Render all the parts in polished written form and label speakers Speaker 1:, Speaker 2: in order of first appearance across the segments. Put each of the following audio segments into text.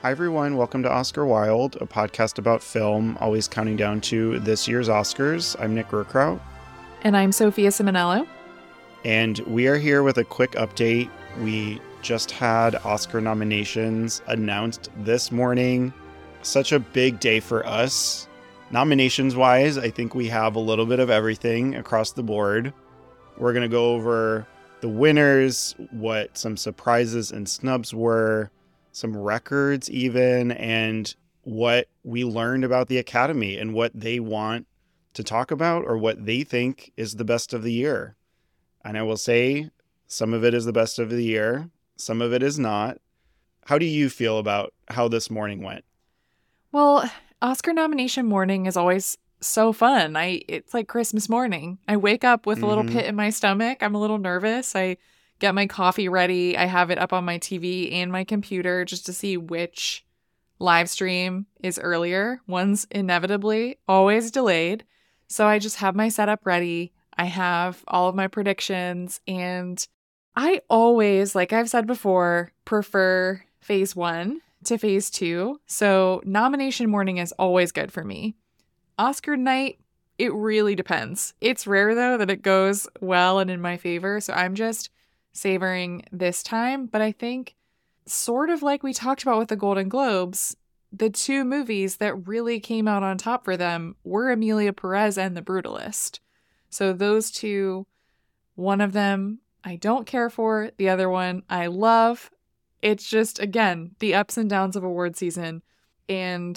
Speaker 1: Hi, everyone. Welcome to Oscar Wild, a podcast about film, always counting down to this year's Oscars. I'm Nick Rookrout.
Speaker 2: And I'm Sophia Simonello.
Speaker 1: And we are here with a quick update. We just had Oscar nominations announced this morning. Such a big day for us. Nominations-wise, I think we have a little bit of everything across the board. We're going to go over the winners, what some surprises and snubs were, some records even, and what we learned about the Academy and what they want to talk about or what they think is the best of the year. And I will say some of it is the best of the year. Some of it is not. How do you feel about how this morning went?
Speaker 2: Well, Oscar nomination morning is always so fun. It's like Christmas morning. I wake up with a little pit in my stomach. I'm a little nervous. I get my coffee ready. I have it up on my TV and my computer just to see which live stream is earlier. One's inevitably always delayed. So I just have my setup ready. I have all of my predictions, and I always, like I've said before, prefer phase 1 to phase 2. So nomination morning is always good for me. Oscar night, it really depends. It's rare though that it goes well and in my favor. So I'm just savoring this time. But I think sort of like we talked about with the Golden Globes, the two movies that really came out on top for them were Emilia Perez and The Brutalist. So those two, one of them I don't care for, the other one I love. It's just, again, the ups and downs of award season. And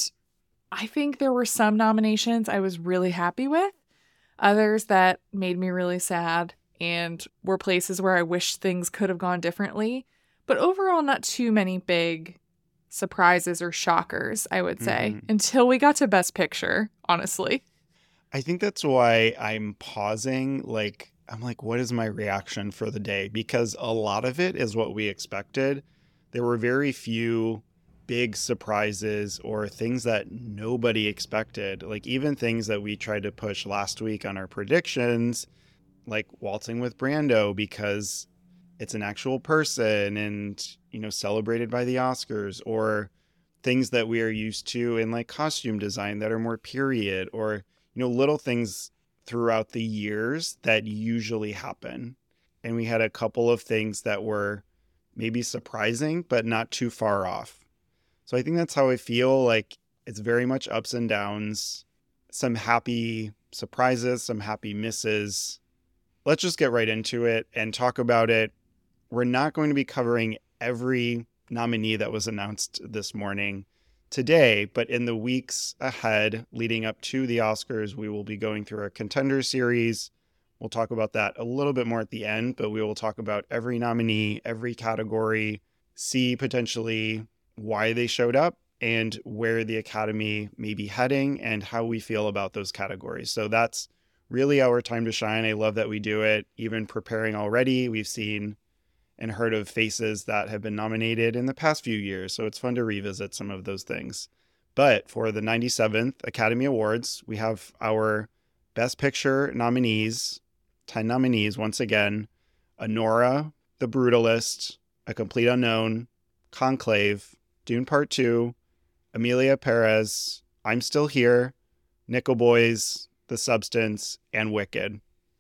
Speaker 2: I think there were some nominations I was really happy with, others that made me really sad and were places where I wish things could have gone differently. But overall, not too many big surprises or shockers, I would say, until we got to Best Picture, honestly.
Speaker 1: I think that's why I'm pausing. I'm like, what is my reaction for the day? Because a lot of it is what we expected. There were very few big surprises or things that nobody expected. Like even things that we tried to push last week on our predictions, like Waltzing with Brando, because it's an actual person and, celebrated by the Oscars, or things that we are used to in like costume design that are more period, or, little things throughout the years that usually happen. And we had a couple of things that were maybe surprising, but not too far off. So I think that's how I feel. Like it's very much ups and downs, some happy surprises, some happy misses. Let's just get right into it and talk about it. We're not going to be covering every nominee that was announced this morning today, but in the weeks ahead leading up to the Oscars, we will be going through a contender series. We'll talk about that a little bit more at the end, but we will talk about every nominee, every category, see potentially why they showed up and where the Academy may be heading and how we feel about those categories. So that's really our time to shine. I love that we do it. Even preparing already, we've seen and heard of faces that have been nominated in the past few years. So it's fun to revisit some of those things. But for the 97th Academy Awards, we have our Best Picture nominees, 10 nominees once again: Anora, The Brutalist, A Complete Unknown, Conclave, Dune Part 2, Emilia Perez, I'm Still Here, Nickel Boys, The Substance, and Wicked.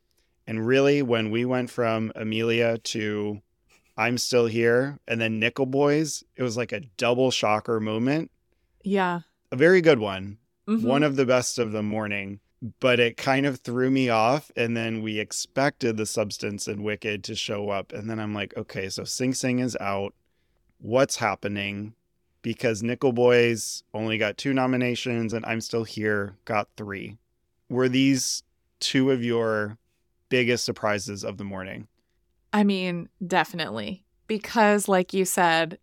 Speaker 1: And really, when we went from Emilia to I'm Still Here and then Nickel Boys, it was like a double shocker moment.
Speaker 2: Yeah.
Speaker 1: A very good one. One of the best of the morning. But it kind of threw me off. And then we expected The Substance and Wicked to show up. And then I'm like, okay, so Sing Sing is out. What's happening? Because Nickel Boys only got 2 nominations and I'm Still Here got 3. Were these two of your biggest surprises of the morning?
Speaker 2: I mean, definitely. Because like you said,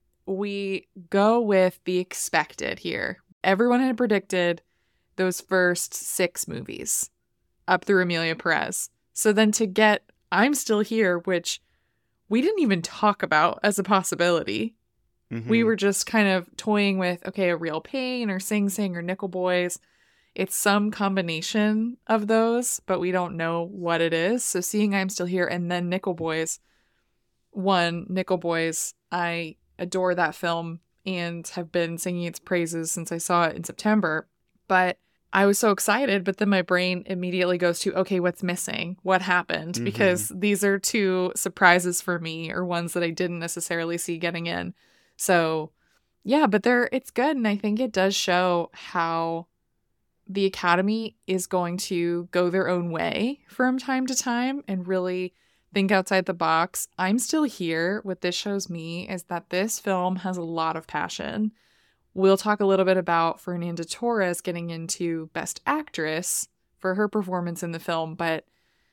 Speaker 2: we go with the expected here. Everyone had predicted those first 6 movies up through Emilia Perez. So then to get I'm Still Here, which we didn't even talk about as a possibility. We were just kind of toying with, okay, A Real Pain or Sing Sing or Nickel Boys. It's some combination of those, but we don't know what it is. So seeing I'm Still Here and then Nickel Boys. Nickel Boys, I adore that film. and have been singing its praises since I saw it in September. But I was so excited, but then my brain immediately goes to, okay, what's missing? What happened?
Speaker 1: Mm-hmm.
Speaker 2: Because these are two surprises for me, or ones that I didn't necessarily see getting in. So yeah, but it's good. And I think it does show how the Academy is going to go their own way from time to time and really think outside the box. I'm still here. What this shows me is that this film has a lot of passion. We'll talk a little bit about Fernanda Torres getting into Best Actress for her performance in the film, but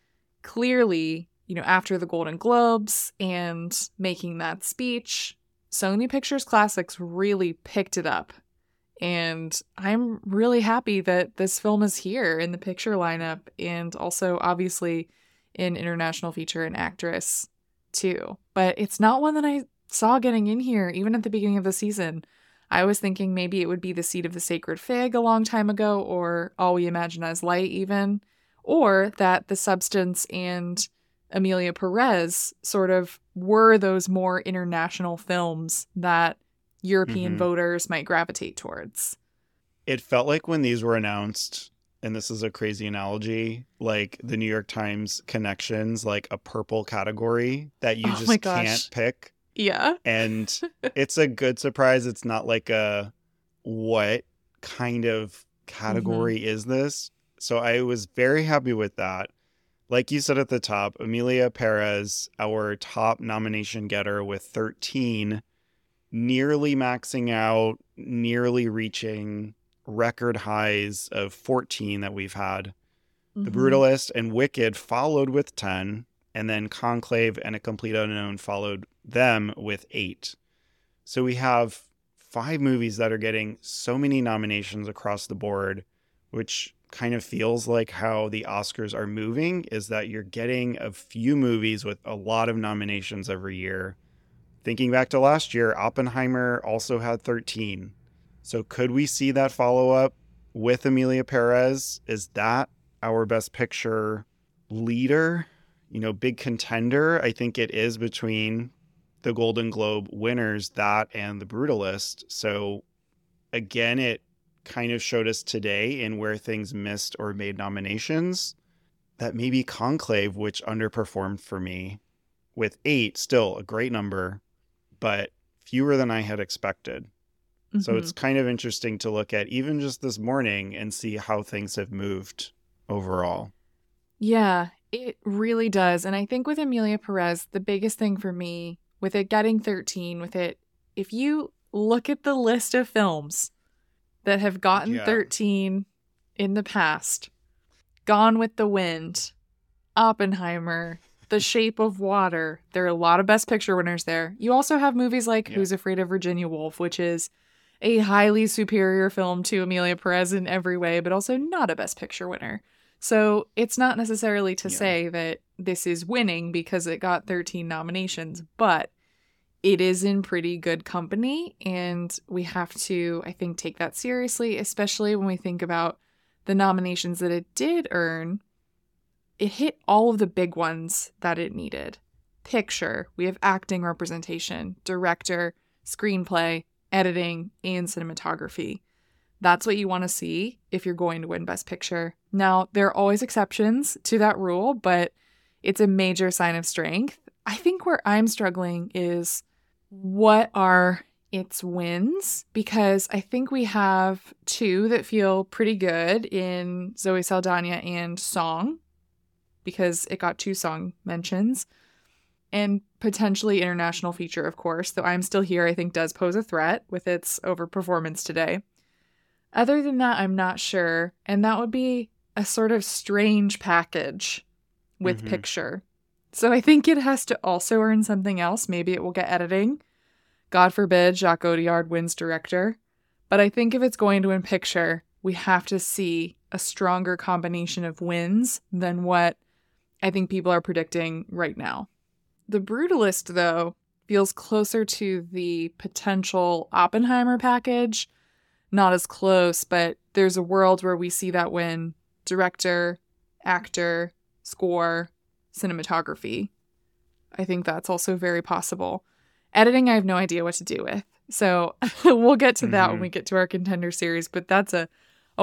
Speaker 2: clearly, after the Golden Globes and making that speech, Sony Pictures Classics really picked it up. And I'm really happy that this film is here in the picture lineup, and also obviously in International Feature and Actress too. But it's not one that I saw getting in here even at the beginning of the season. I was thinking maybe it would be The Seed of the Sacred Fig a long time ago, or All We Imagine as Light even, or that The Substance and Emilia Perez sort of were those more international films that European voters might gravitate towards.
Speaker 1: It felt like when these were announced, and this is a crazy analogy, like the New York Times connections, like a purple category that you just can't pick.
Speaker 2: Yeah.
Speaker 1: And it's a good surprise. It's not like what kind of category is this? So I was very happy with that. Like you said at the top, Emilia Perez, our top nomination getter with 13, nearly maxing out, nearly reaching record highs of 14 that we've had. The Brutalist and Wicked followed with 10, and then Conclave and A Complete Unknown followed them with 8. So we have 5 movies that are getting so many nominations across the board, which kind of feels like how the Oscars are moving, is that you're getting a few movies with a lot of nominations every year. Thinking back to last year, Oppenheimer also had 13. So could we see that follow-up with Emilia Perez? Is that our Best Picture leader? Big contender. I think it is between the Golden Globe winners, that and The Brutalist. So again, it kind of showed us today in where things missed or made nominations that maybe Conclave, which underperformed for me with 8, still a great number, but fewer than I had expected. So it's kind of interesting to look at even just this morning and see how things have moved overall.
Speaker 2: Yeah, it really does. And I think with Emilia Perez, the biggest thing for me with it getting 13, if you look at the list of films that have gotten 13 in the past, Gone with the Wind, Oppenheimer, The Shape of Water, there are a lot of Best Picture winners there. You also have movies like Who's Afraid of Virginia Woolf, which is a highly superior film to Emilia Perez in every way, but also not a Best Picture winner. So it's not necessarily to say that this is winning because it got 13 nominations, but it is in pretty good company, and we have to, I think, take that seriously, especially when we think about the nominations that it did earn. It hit all of the big ones that it needed. Picture, we have acting representation, director, screenplay, editing, and cinematography. That's what you want to see if you're going to win Best Picture. Now, there are always exceptions to that rule, but it's a major sign of strength. I think where I'm struggling is what are its wins, because I think we have 2 that feel pretty good in Zoe Saldana and Song, because it got 2 song mentions, and potentially International Feature, of course, though I'm Still Here I think does pose a threat with its overperformance today. Other than that, I'm not sure, and that would be a sort of strange package with Picture. So I think it has to also earn something else. Maybe it will get editing. God forbid Jacques Audiard wins director. But I think if it's going to win Picture, we have to see a stronger combination of wins than what I think people are predicting right now. The Brutalist, though, feels closer to the potential Oppenheimer package. Not as close, but there's a world where we see that win director, actor, score, cinematography. I think that's also very possible. Editing, I have no idea what to do with. So we'll get to that when we get to our contender series, but that's a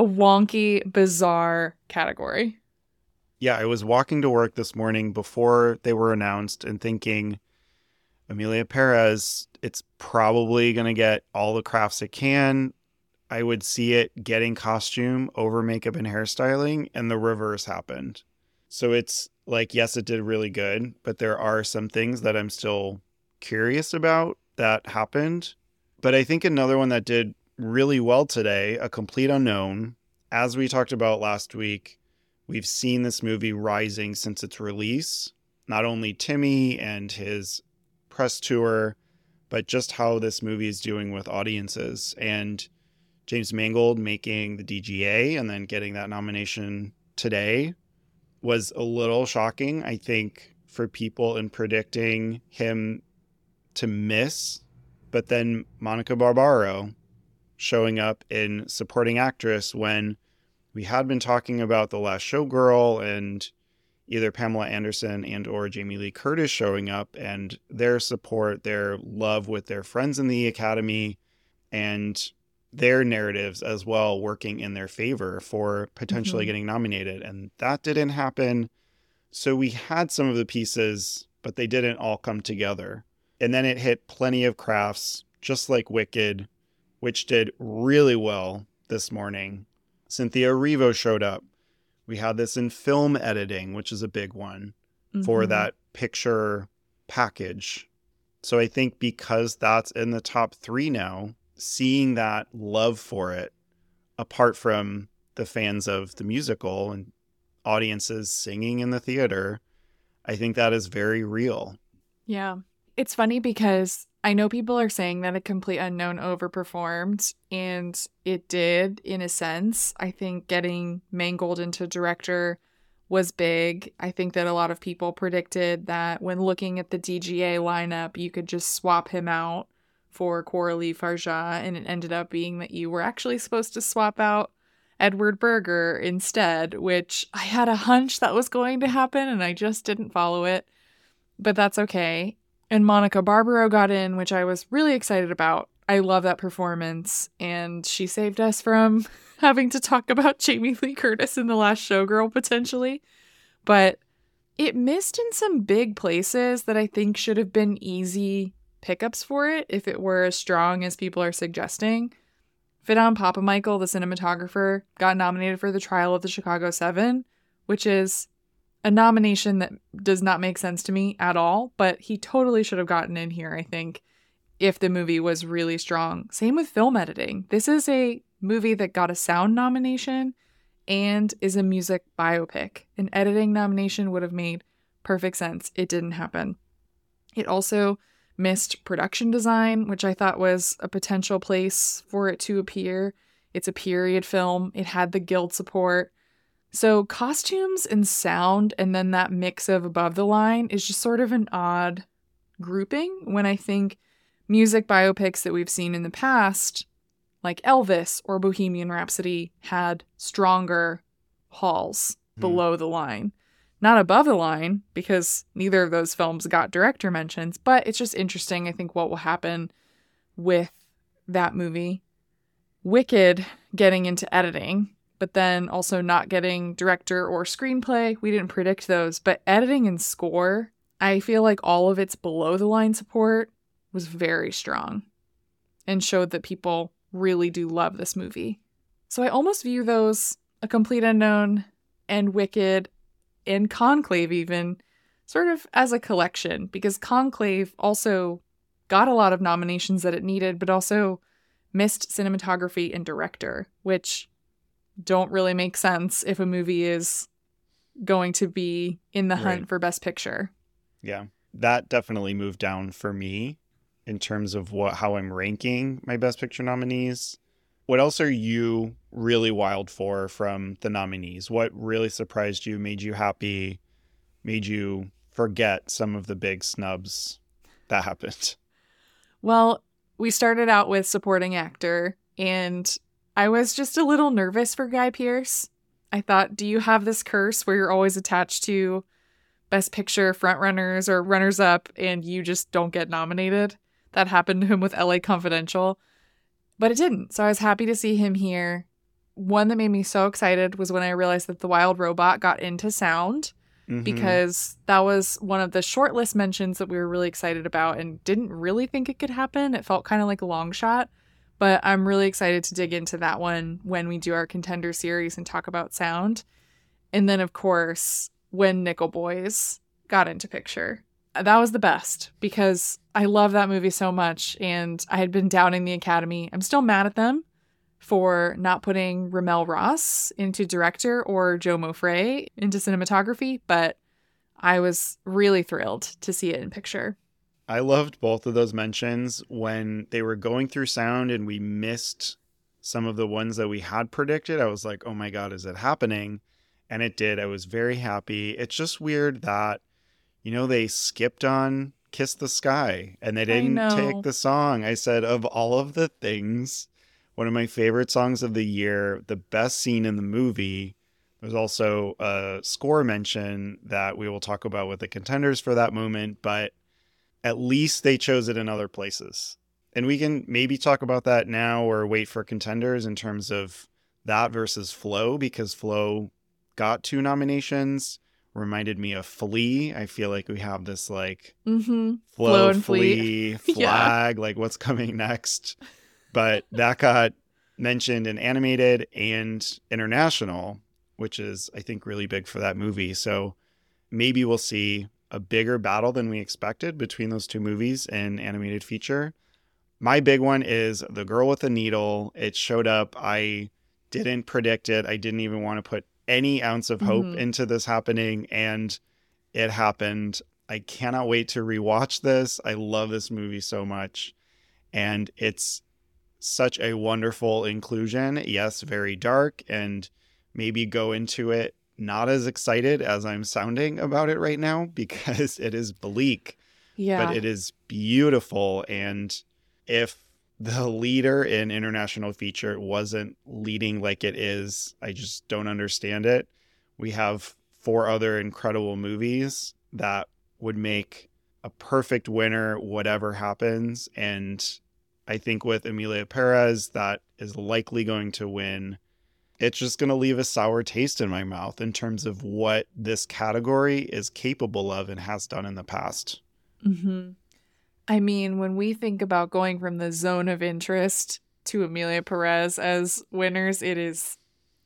Speaker 2: wonky, bizarre category.
Speaker 1: Yeah, I was walking to work this morning before they were announced and thinking, Emilia Perez, it's probably going to get all the crafts it can. I would see it getting costume over makeup and hairstyling, and the reverse happened. So it's like, yes, it did really good, but there are some things that I'm still curious about that happened. But I think another one that did really well today, A Complete Unknown, as we talked about last week, we've seen this movie rising since its release. Not only Timmy and his press tour, but just how this movie is doing with audiences. And James Mangold making the DGA and then getting that nomination today was a little shocking, I think, for people in predicting him to miss. But then Monica Barbaro showing up in supporting actress when we had been talking about The Last Showgirl and either Pamela Anderson and or Jamie Lee Curtis showing up and their support, their love with their friends in the Academy and their narratives as well working in their favor for potentially getting nominated. And that didn't happen. So we had some of the pieces, but they didn't all come together. And then it hit plenty of crafts, just like Wicked, which did really well this morning. Cynthia Erivo showed up. We had this in film editing, which is a big one for that picture package. So I think because that's in the top 3 now, seeing that love for it, apart from the fans of the musical and audiences singing in the theater, I think that is very real.
Speaker 2: Yeah. It's funny because I know people are saying that A Complete Unknown overperformed, and it did in a sense. I think getting Mangold into director was big. I think that a lot of people predicted that when looking at the DGA lineup, you could just swap him out for Coralie Farja, and it ended up being that you were actually supposed to swap out Edward Berger instead, which I had a hunch that was going to happen, and I just didn't follow it. But that's okay. And Monica Barbaro got in, which I was really excited about. I love that performance, and she saved us from having to talk about Jamie Lee Curtis in The Last Showgirl, potentially. But it missed in some big places that I think should have been easy pickups for it if it were as strong as people are suggesting. Fidan Papamichael, the cinematographer, got nominated for The Trial of the Chicago 7, which is a nomination that does not make sense to me at all, but he totally should have gotten in here, I think, if the movie was really strong. Same with film editing. This is a movie that got a sound nomination and is a music biopic. An editing nomination would have made perfect sense. It didn't happen. It also missed production design, which I thought was a potential place for it to appear. It's a period film. It had the Guild support. So costumes and sound, and then that mix of above the line is just sort of an odd grouping when I think music biopics that we've seen in the past, like Elvis or Bohemian Rhapsody, had stronger hauls below the line. Not above the line, because neither of those films got director mentions, but it's just interesting, I think, what will happen with that movie. Wicked getting into editing, but then also not getting director or screenplay. We didn't predict those, but editing and score, I feel like all of its below the line support was very strong and showed that people really do love this movie. So I almost view those, A Complete Unknown and Wicked and Conclave even, sort of as a collection, because Conclave also got a lot of nominations that it needed, but also missed cinematography and director, which don't really make sense if a movie is going to be in the hunt for Best Picture.
Speaker 1: Yeah, that definitely moved down for me in terms of how I'm ranking my Best Picture nominees. What else are you really wild for from the nominees? What really surprised you, made you happy, made you forget some of the big snubs that happened?
Speaker 2: Well, we started out with supporting actor, and I was just a little nervous for Guy Pearce. I thought, do you have this curse where you're always attached to Best Picture frontrunners or runners-up and you just don't get nominated? that happened to him with LA Confidential, but it didn't. So I was happy to see him here. One that made me so excited was when I realized that The Wild Robot got into sound, because that was one of the shortlist mentions that we were really excited about and didn't really think it could happen. It felt kind of like a long shot, but I'm really excited to dig into that one when we do our contender series and talk about sound. And then, of course, when Nickel Boys got into picture. That was the best because I love that movie so much, and I had been doubting the Academy. I'm still mad at them for not putting Ramel Ross into director or Joe Mofrey into cinematography, but I was really thrilled to see it in picture.
Speaker 1: I loved both of those mentions when they were going through sound and we missed some of the ones that we had predicted. I was like, oh my God, is it happening? And it did. I was very happy. It's just weird that, they skipped on Kiss the Sky and they didn't take the song. I said, of all of the things, one of my favorite songs of the year, the best scene in the movie. There's also a score mention that we will talk about with the contenders for that moment, but at least they chose it in other places. And we can maybe talk about that now or wait for contenders in terms of that versus Flow, because Flow got 2 nominations. Reminded me of Flea. I feel like we have this Flow and Flea flag, like what's coming next. But that got mentioned in animated and international, which is, I think, really big for that movie. So maybe we'll see a bigger battle than we expected between those 2 movies in animated feature. My big one is The Girl with the Needle. It showed up. I didn't predict it. I didn't even want to put any ounce of hope into this happening, and it happened. I cannot wait to rewatch this. I love this movie so much, and it's such a wonderful inclusion. Yes, very dark, and maybe go into it not as excited as I'm sounding about it right now, because it is bleak, but it is beautiful. And if the leader in international feature wasn't leading like it is, I just don't understand it. We have 4 other incredible movies that would make a perfect winner, whatever happens. And I think with Emilia Perez, that is likely going to win. It's just going to leave a sour taste in my mouth in terms of what this category is capable of and has done in the past.
Speaker 2: I mean, when we think about going from the zone of interest to Emilia Perez as winners, it's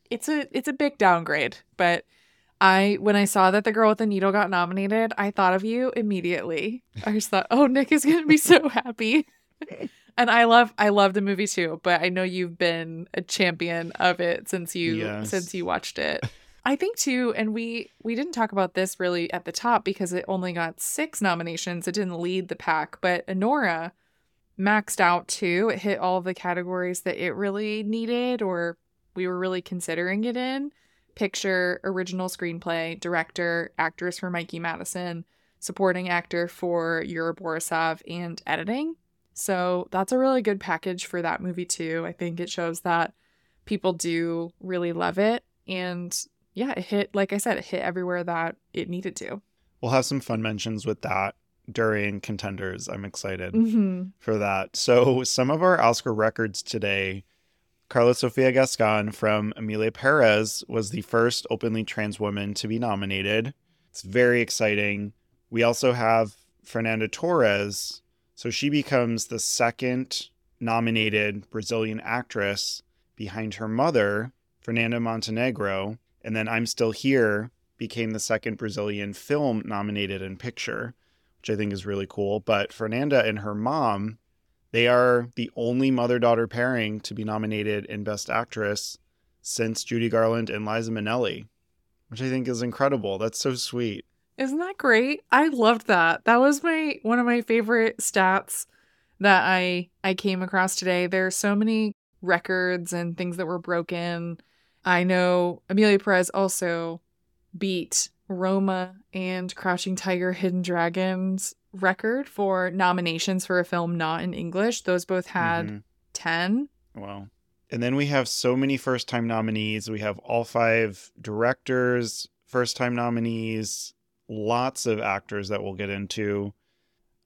Speaker 2: a big downgrade. But when I saw that The Girl with the Needle got nominated, I thought of you immediately. I just thought, oh, Nick is going to be so happy. And I love the movie too, but I know you've been a champion of it since you watched it. I think too, and we didn't talk about this really at the top because it only got 6 nominations. It didn't lead the pack, but Anora maxed out too. It hit all of the categories that it really needed or we were really considering it in. Picture, original screenplay, director, actress for Mikey Madison, supporting actor for Yura Borisov, and editing. So that's a really good package for that movie too. I think it shows that people do really love it. And yeah, it hit, like I said, it hit everywhere that it needed to.
Speaker 1: We'll have some fun mentions with that during contenders. I'm excited for that. So some of our Oscar records today, Carla Sofia Gascon from Emilia Perez was the first openly trans woman to be nominated. It's very exciting. We also have Fernanda Torres. So she becomes the second nominated Brazilian actress behind her mother, Fernanda Montenegro. And then I'm Still Here became the second Brazilian film nominated in picture, which I think is really cool. But Fernanda and her mom, they are the only mother-daughter pairing to be nominated in Best Actress since Judy Garland and Liza Minnelli, which I think is incredible. That's so sweet.
Speaker 2: Isn't that great? I loved that. That was one of my favorite stats that I came across today. There are so many records and things that were broken. I know Emilia Perez also beat Roma and Crouching Tiger, Hidden Dragon's record for nominations for a film not in English. Those both had 10.
Speaker 1: Wow. And then we have so many first-time nominees. We have all 5 directors, first-time nominees, lots of actors that we'll get into.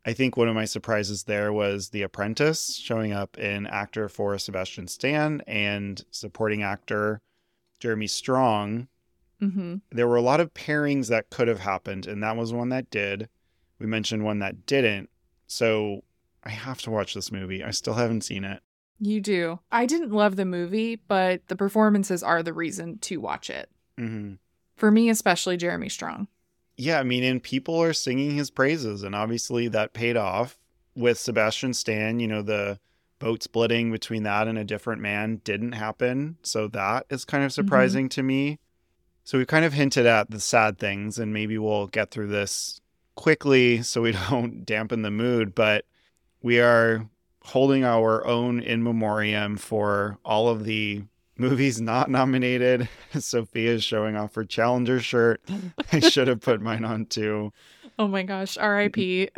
Speaker 1: I think one of my surprises there was The Apprentice showing up in actor for Sebastian Stan and supporting actor Jeremy Strong.
Speaker 2: Mm-hmm.
Speaker 1: There were a lot of pairings that could have happened, and that was one that did. We mentioned one that didn't. So I have to watch this movie. I still haven't seen it.
Speaker 2: You do. I didn't love the movie, but the performances are the reason to watch it.
Speaker 1: Mm-hmm.
Speaker 2: For me, especially Jeremy Strong.
Speaker 1: Yeah, I mean, and people are singing his praises, and obviously that paid off. With Sebastian Stan, the boat splitting between that and A Different Man didn't happen. So that is kind of surprising to me. So we've kind of hinted at the sad things, and maybe we'll get through this quickly so we don't dampen the mood. But we are holding our own in memoriam for all of the movies not nominated. Sophia's showing off her Challenger shirt. I should have put mine on too.
Speaker 2: Oh my gosh, R.I.P.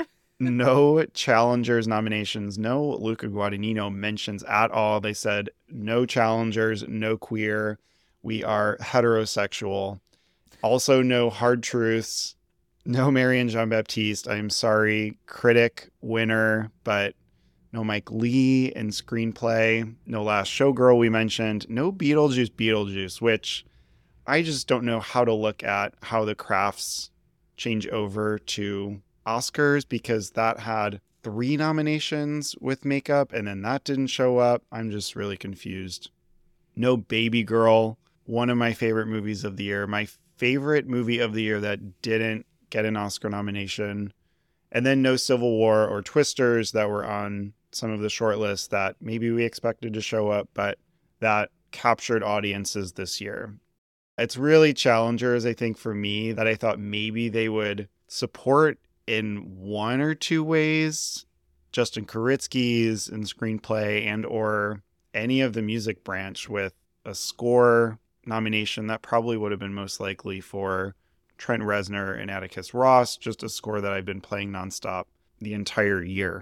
Speaker 1: No Challengers nominations, no Luca Guadagnino mentions at all. They said no Challengers, no queer. We are heterosexual. Also, no Hard Truths, no Marianne Jean-Baptiste. I'm sorry, critic winner, but no Mike Lee in screenplay. No Last Showgirl we mentioned. No Beetlejuice, which I just don't know how to look at how the crafts change over to Oscars, because that had 3 nominations with makeup and then that didn't show up. I'm just really confused. No Baby Girl, one of my favorite movies of the year. My favorite movie of the year that didn't get an Oscar nomination. And then no Civil War or Twisters that were on some of the shortlists that maybe we expected to show up, but that captured audiences this year. It's really Challengers, I think, for me, that I thought maybe they would support in one or two ways. Justin Kuritzky's in screenplay and or any of the music branch with a score nomination. That probably would have been most likely for Trent Reznor and Atticus Ross, just a score that I've been playing nonstop the entire year.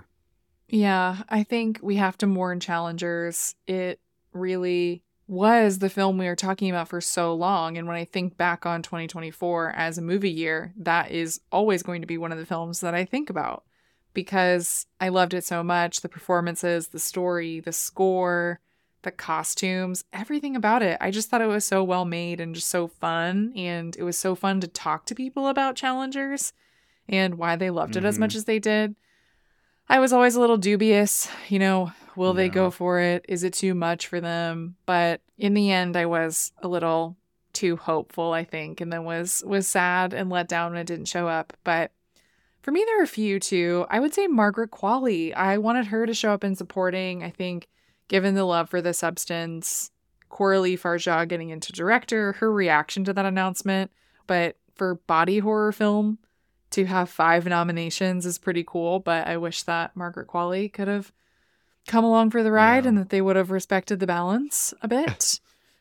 Speaker 2: Yeah, I think we have to mourn Challengers. It really was the film we were talking about for so long. And when I think back on 2024 as a movie year, that is always going to be one of the films that I think about because I loved it so much. The performances, the story, the score, the costumes, everything about it. I just thought it was so well made and just so fun. And it was so fun to talk to people about Challengers and why they loved it as much as they did. I was always a little dubious, will they go for it? Is it too much for them? But in the end, I was a little too hopeful, I think, and then was sad and let down when it didn't show up. But for me, there are a few too. I would say Margaret Qualley. I wanted her to show up in supporting. I think given the love for The Substance, Coralie Farjah getting into director, her reaction to that announcement. But for body horror film, to have 5 nominations is pretty cool, but I wish that Margaret Qualley could have come along for the ride and that they would have respected the balance a bit.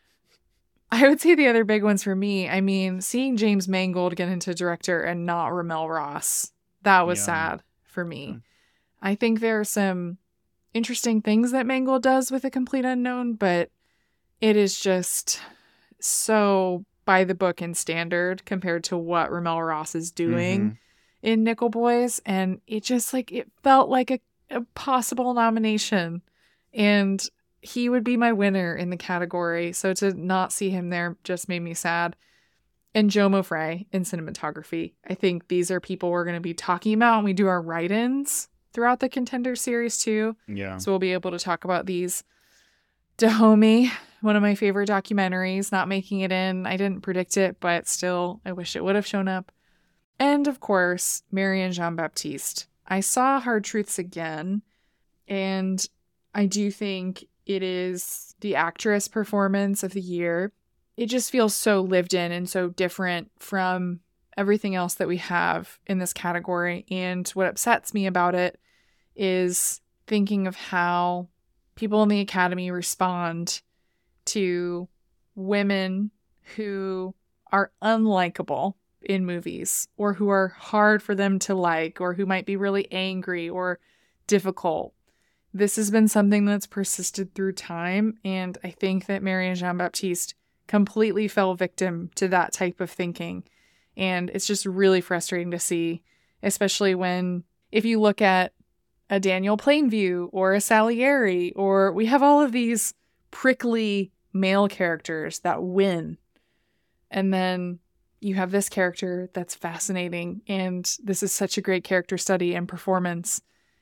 Speaker 2: I would say the other big ones for me, I mean, seeing James Mangold get into director and not Ramel Ross, that was sad for me. I think there are some interesting things that Mangold does with A Complete Unknown, but it is just so by the book and standard compared to what Ramel Ross is doing in Nickel Boys. And it just it felt like a possible nomination and he would be my winner in the category. So to not see him there just made me sad. And Jomo Frey in cinematography. I think these are people we're going to be talking about when we do our write-ins throughout the Contender series too.
Speaker 1: Yeah.
Speaker 2: So we'll be able to talk about these. Dahomey, one of my favorite documentaries, not making it in. I didn't predict it, but still, I wish it would have shown up. And of course, Marianne Jean-Baptiste. I saw Hard Truths again, and I do think it is the actress performance of the year. It just feels so lived in and so different from everything else that we have in this category. And what upsets me about it is thinking of how people in the Academy respond to women who are unlikable in movies or who are hard for them to like or who might be really angry or difficult. This has been something that's persisted through time, and I think that Marianne Jean-Baptiste completely fell victim to that type of thinking. And it's just really frustrating to see, especially when if you look at a Daniel Plainview or a Salieri, or we have all of these prickly male characters that win. And then you have this character that's fascinating, and this is such a great character study and performance,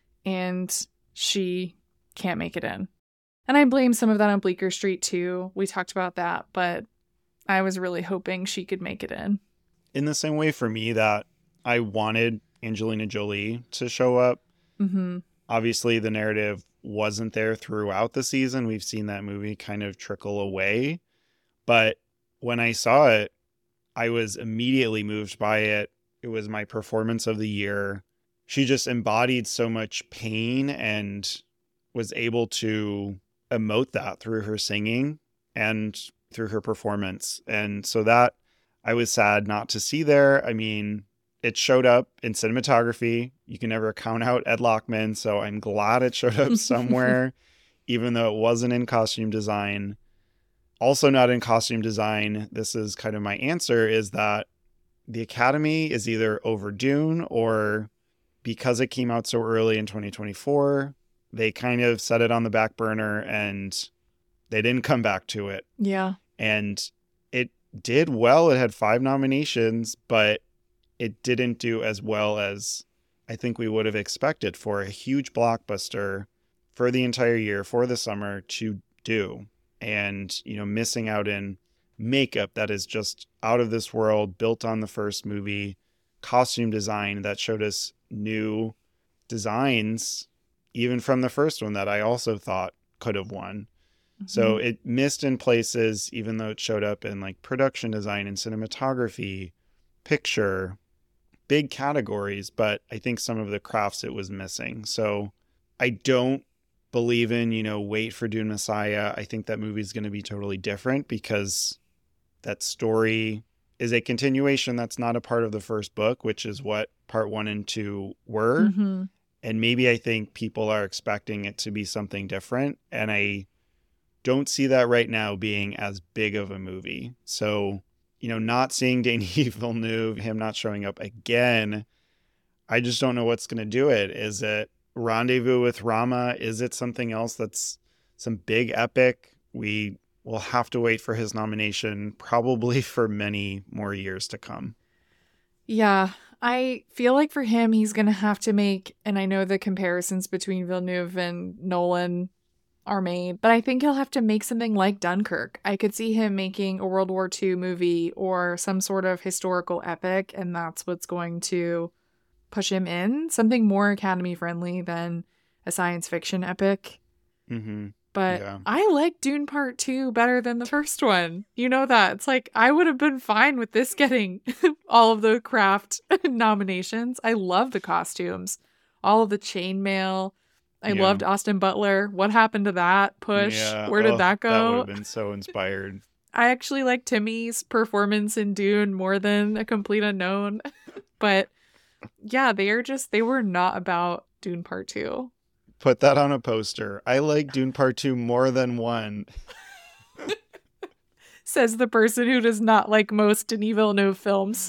Speaker 2: and she can't make it in. And I blame some of that on Bleecker Street too. We talked about that, but I was really hoping she could make it in.
Speaker 1: In the same way for me that I wanted Angelina Jolie to show up.
Speaker 2: Mm-hmm.
Speaker 1: Obviously, the narrative wasn't there throughout the season. We've seen that movie kind of trickle away. But when I saw it, I was immediately moved by it. It was my performance of the year. She just embodied so much pain and was able to emote that through her singing and through her performance. And so that I was sad not to see there. I mean, it showed up in cinematography. You can never count out Ed Lockman, so I'm glad it showed up somewhere, even though it wasn't in costume design. Also not in costume design, this is kind of my answer, is that the Academy is either over Dune, or because it came out so early in 2024, they kind of set it on the back burner and they didn't come back to it.
Speaker 2: Yeah.
Speaker 1: And it did well. It had 5 nominations, but it didn't do as well as I think we would have expected for a huge blockbuster for the entire year, for the summer to do. And, you know, missing out in makeup that is just out of this world, built on the first movie, costume design that showed us new designs, even from the first one, that I also thought could have won. Mm-hmm. So it missed in places, even though it showed up in like production design and cinematography, picture, big categories, but I think some of the crafts it was missing. So I don't believe in, you know, wait for Dune Messiah. I think that movie is going to be totally different because that story is a continuation that's not a part of the first book, which is what part 1 and 2 were.
Speaker 2: Mm-hmm.
Speaker 1: And maybe I think people are expecting it to be something different. And I don't see that right now being as big of a movie. So, you know, not seeing Denis Villeneuve, him not showing up again, I just don't know what's going to do it. Is it Rendezvous with Rama? Is it something else that's some big epic? We will have to wait for his nomination probably for many more years to come.
Speaker 2: Yeah, I feel like for him, he's going to have to make, and I know the comparisons between Villeneuve and Nolan are made, but I think he'll have to make something like Dunkirk. I could see him making a World War II movie or some sort of historical epic, and that's what's going to push him in. Something more Academy friendly than a science fiction epic.
Speaker 1: Mm-hmm.
Speaker 2: But
Speaker 1: yeah.
Speaker 2: I like Dune Part 2 better than the first one. You know that. It's like, I would have been fine with this getting all of the craft nominations. I love the costumes, all of the chainmail. I loved Austin Butler. What happened to that push?
Speaker 1: Yeah.
Speaker 2: Where did that go?
Speaker 1: That would have been so inspired.
Speaker 2: I actually like Timmy's performance in Dune more than A Complete Unknown. But yeah, they were not about Dune Part 2.
Speaker 1: Put that on a poster. I like Dune Part 2 more than 1.
Speaker 2: Says the person who does not like most Denis Villeneuve films.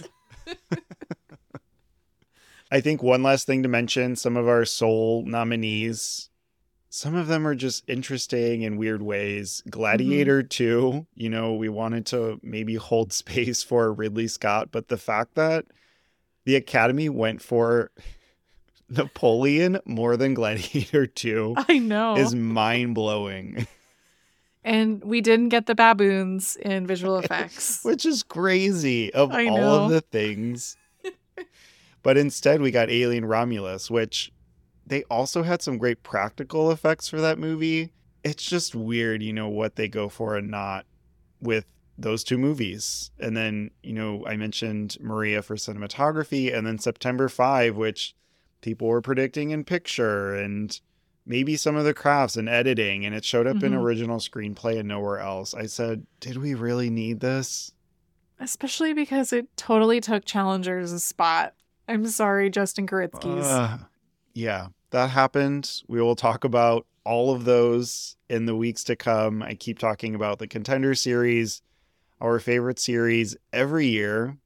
Speaker 1: I think one last thing to mention, some of our Soul nominees, some of them are just interesting in weird ways. Gladiator 2, you know, we wanted to maybe hold space for Ridley Scott, but the fact that the Academy went for Napoleon more than Gladiator 2
Speaker 2: I know
Speaker 1: is mind-blowing.
Speaker 2: And we didn't get the baboons in visual effects.
Speaker 1: Which is crazy of
Speaker 2: I
Speaker 1: all
Speaker 2: know.
Speaker 1: of the things. But instead we got Alien Romulus, which they also had some great practical effects for that movie. It's just weird, you know, what they go for and not with those two movies. And then, you know, I mentioned Maria for cinematography, and then September 5, which people were predicting in picture and maybe some of the crafts and editing, and it showed up in original screenplay and nowhere else. I said, did we really need this?
Speaker 2: Especially because it totally took Challengers' spot. I'm sorry, Justin Kuritsky's.
Speaker 1: Yeah, that happened. We will talk about all of those in the weeks to come. I keep talking about the Contender series, our favorite series every year.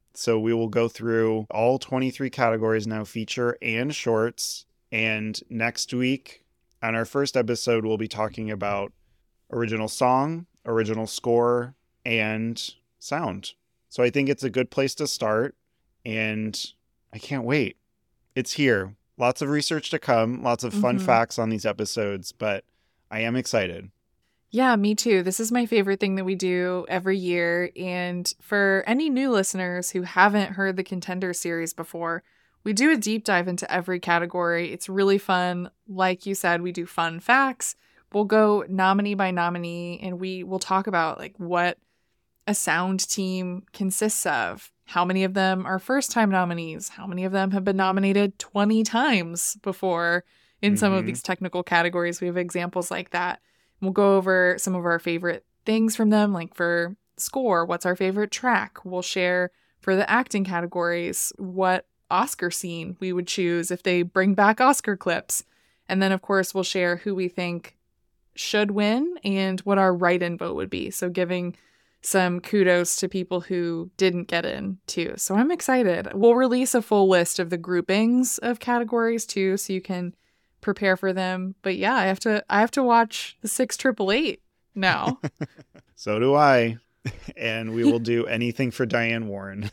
Speaker 1: So we will go through all 23 categories now, feature and shorts. And next week, on our first episode, we'll be talking about original song, original score, and sound. So I think it's a good place to start, and I can't wait. It's here. Lots of research to come, lots of fun facts on these episodes, but I am excited.
Speaker 2: Yeah, me too. This is my favorite thing that we do every year. And for any new listeners who haven't heard the Contender series before, we do a deep dive into every category. It's really fun. Like you said, we do fun facts. We'll go nominee by nominee, and we will talk about like what a sound team consists of. How many of them are first-time nominees? How many of them have been nominated 20 times before in some of these technical categories? We have examples like that. We'll go over some of our favorite things from them, like for score, what's our favorite track? We'll share for the acting categories what Oscar scene we would choose if they bring back Oscar clips. And then, of course, we'll share who we think should win and what our write-in vote would be. So giving some kudos to people who didn't get in too. So I'm excited. We'll release a full list of the groupings of categories too, so you can prepare for them. But yeah, I have to watch the 688 now.
Speaker 1: So do I. And we will do anything for Diane Warren.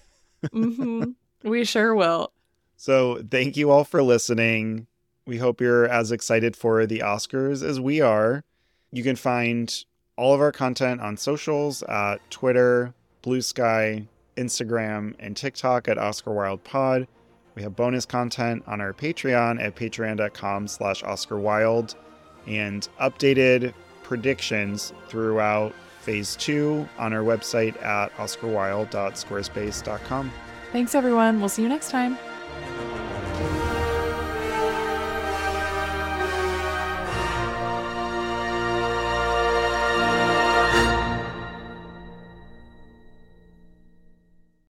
Speaker 2: We sure will.
Speaker 1: So thank you all for listening. We hope you're as excited for the Oscars as we are. You can find all of our content on socials at Twitter, Blue Sky, Instagram, and TikTok at Oscar Wilde Pod. We have bonus content on our Patreon at patreon.com/Oscar Wilde, and updated predictions throughout Phase 2 on our website at oscarwilde.squarespace.com.
Speaker 2: Thanks, everyone. We'll see you next time.